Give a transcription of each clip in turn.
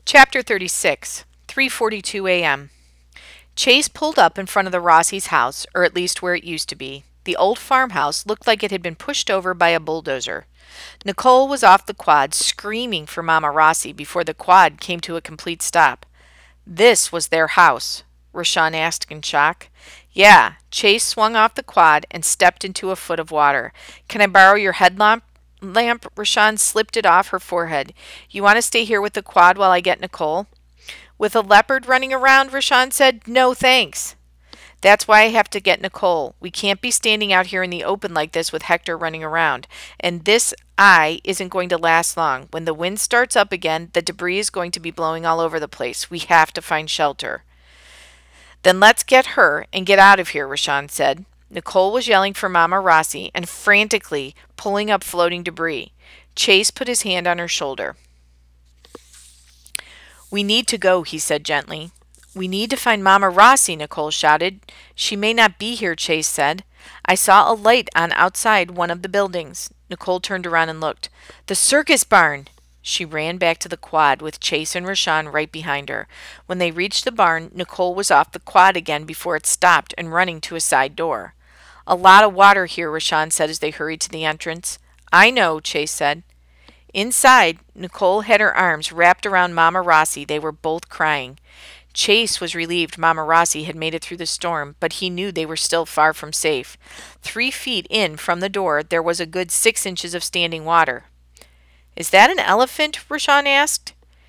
Chapter 36, 3:42 a.m. Chase pulled up in front of the Rossi's house, or at least where it used to be. The old farmhouse looked like it had been pushed over by a bulldozer. Nicole was off the quad, screaming for Mama Rossi before the quad came to a complete stop. This was their house, Rashawn asked in shock. Yeah, Chase swung off the quad and stepped into a foot of water. Can I borrow your headlamp? Rashawn slipped it off her forehead. You want to stay here with the quad while I get Nicole? With a leopard running around, Rashawn said, no thanks. That's why I have to get Nicole. We can't be standing out here in the open like this with Hector running around. And this eye isn't going to last long. When the wind starts up again, the debris is going to be blowing all over the place. We have to find shelter. Then let's get her and get out of here, Rashawn said. Nicole was yelling for Mama Rossi and frantically pulling up floating debris. Chase put his hand on her shoulder. We need to go, he said gently. We need to find Mama Rossi, Nicole shouted. She may not be here, Chase said. I saw a light on outside one of the buildings. Nicole turned around and looked. The circus barn! She ran back to the quad with Chase and Rashawn right behind her. When they reached the barn, Nicole was off the quad again before it stopped and running to a side door. A lot of water here, Rashawn said as they hurried to the entrance. I know, Chase said. Inside, Nicole had her arms wrapped around Mama Rossi. They were both crying. Chase was relieved Mama Rossi had made it through the storm, but he knew they were still far from safe. 3 feet in from the door, there was a good 6 inches of standing water. Is that an elephant? Rashawn asked.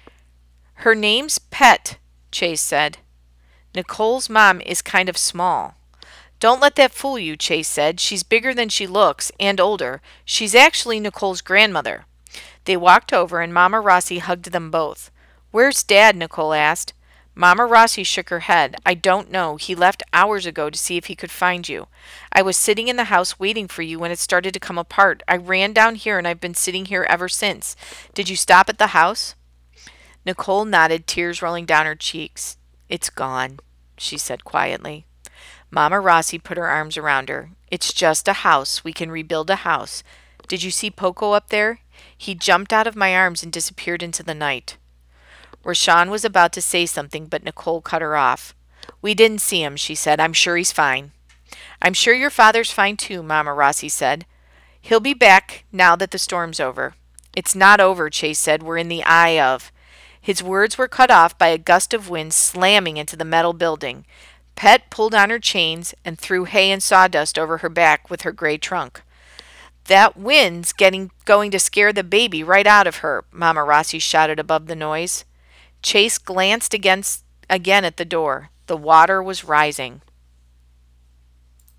Her name's Pet, Chase said. Nicole's mom is kind of small. Don't let that fool you, Chase said. She's bigger than she looks, and older. She's actually Nicole's grandmother. They walked over, and Mama Rossi hugged them both. Where's Dad? Nicole asked. Mama Rossi shook her head. I don't know. He left hours ago to see if he could find you. I was sitting in the house waiting for you when it started to come apart. I ran down here and I've been sitting here ever since. Did you stop at the house? Nicole nodded, tears rolling down her cheeks. It's gone, she said quietly. Mama Rossi put her arms around her. It's just a house. We can rebuild a house. Did you see Poco up there? He jumped out of my arms and disappeared into the night. Rashawn was about to say something, but Nicole cut her off. We didn't see him, she said. I'm sure he's fine. I'm sure your father's fine too, Mama Rossi said. He'll be back now that the storm's over. It's not over, Chase said. We're in the eye of. His words were cut off by a gust of wind slamming into the metal building. Pet pulled on her chains and threw hay and sawdust over her back with her gray trunk. That wind's going to scare the baby right out of her, Mama Rossi shouted above the noise. Chase glanced again at the door. The water was rising.